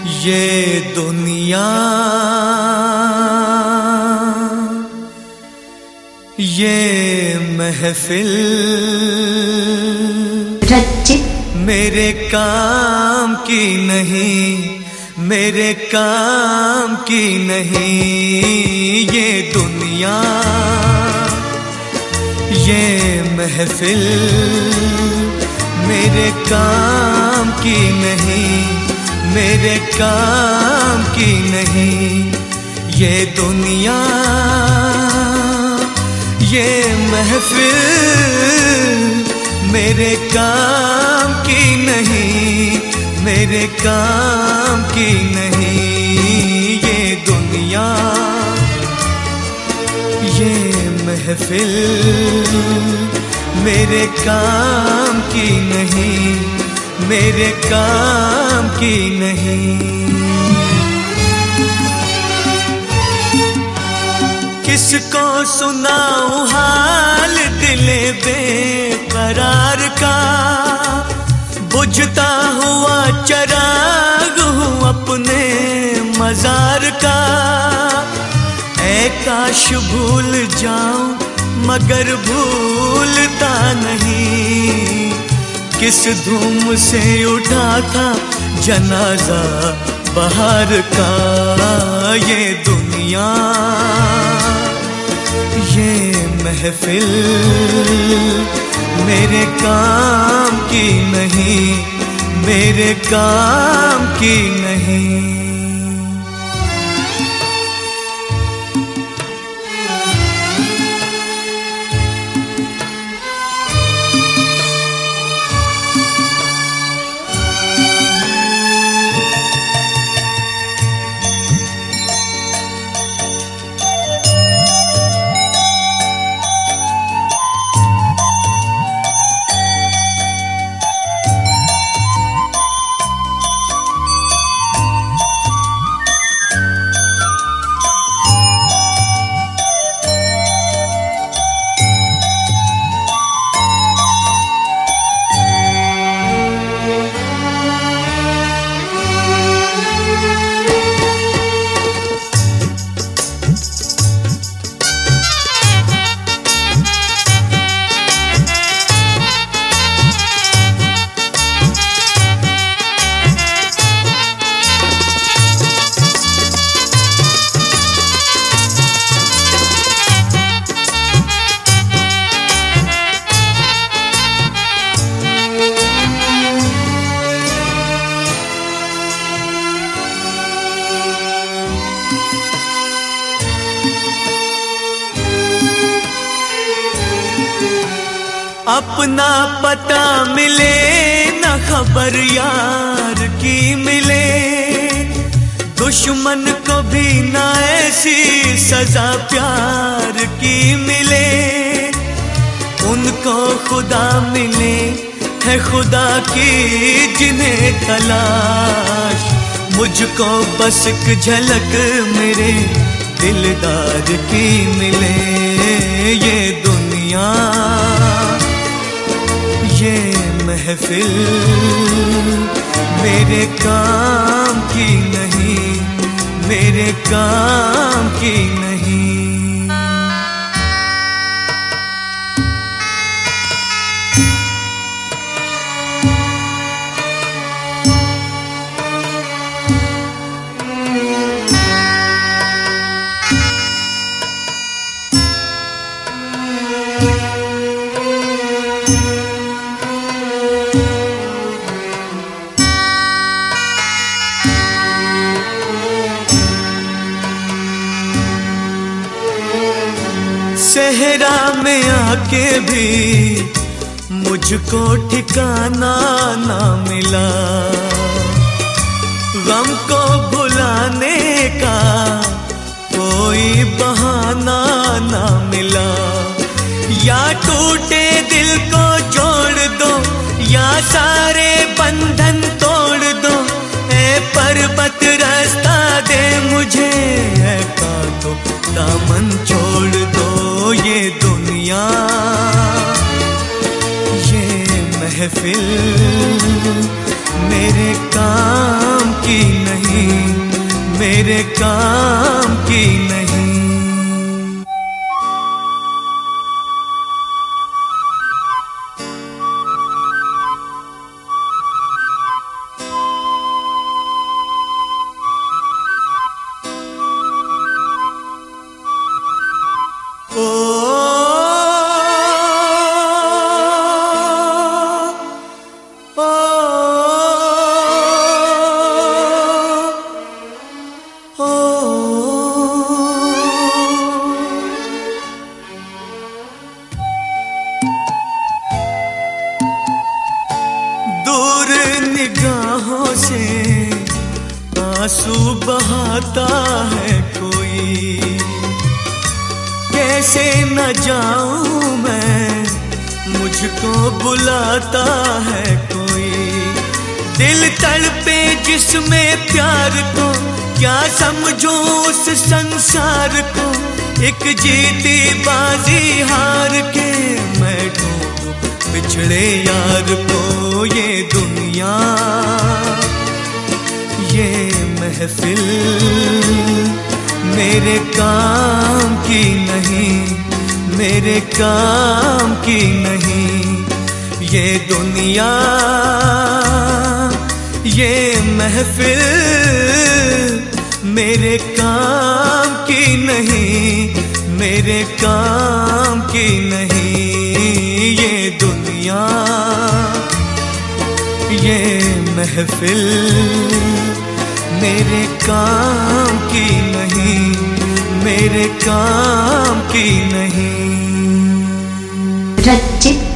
ये दुनिया ये महफिल रचित मेरे काम की नहीं, मेरे काम की नहीं। ये दुनिया ये महफिल मेरे काम की नहीं, मेरे काम की नहीं। ये दुनिया ये महफिल मेरे काम की नहीं, मेरे काम की नहीं। ये दुनिया ये महफिल मेरे काम की नहीं, मेरे काम की नहीं। किसको सुनाऊं हाल दिले बेकरार का, बुझता हुआ चराग हूँ अपने मजार का। ऐ काश भूल जाऊं मगर भूलता नहीं, किस धूम से उठा था जनाजा बहार का। ये दुनिया ये महफिल मेरे काम की नहीं, मेरे काम की नहीं। अपना पता मिले न खबर यार की मिले, दुश्मन को भी न ऐसी सजा प्यार की मिले। उनको खुदा मिले है खुदा की जिन्हें तलाश, मुझको बस एक झलक मेरे दिलदार की मिले। ये दुनिया ये महफिल मेरे काम की नहीं, मेरे काम की नहीं। सहरा में आके भी मुझको ठिकाना ना मिला, गम को भुलाने का कोई बहाना ना मिला। या टूटे दिल को जोड़ दो या सारे बंधन तोड़ दो, ऐ पर्वत रास्ता दे मुझे, ऐ कांटों दामन छोड़ दो। ये दुनिया ये महफिल मेरे काम की नहीं, निगाहों से आंसू बहाता है कोई, कैसे न जाऊं मैं, मुझको बुलाता है कोई। दिल तड़पे जिसमें प्यार को, क्या समझो उस संसार को, एक जीती बाजी हार के मैं ढूंढूं बिछड़े यार को। ये दुनिया, ये महफिल मेरे काम की नहीं, मेरे काम की नहीं। ये दुनिया, ये महफिल मेरे काम की नहीं, मेरे काम की नहीं। ये दुनिया, ये महफिल मेरे काम की नहीं, मेरे काम की नहीं। रचित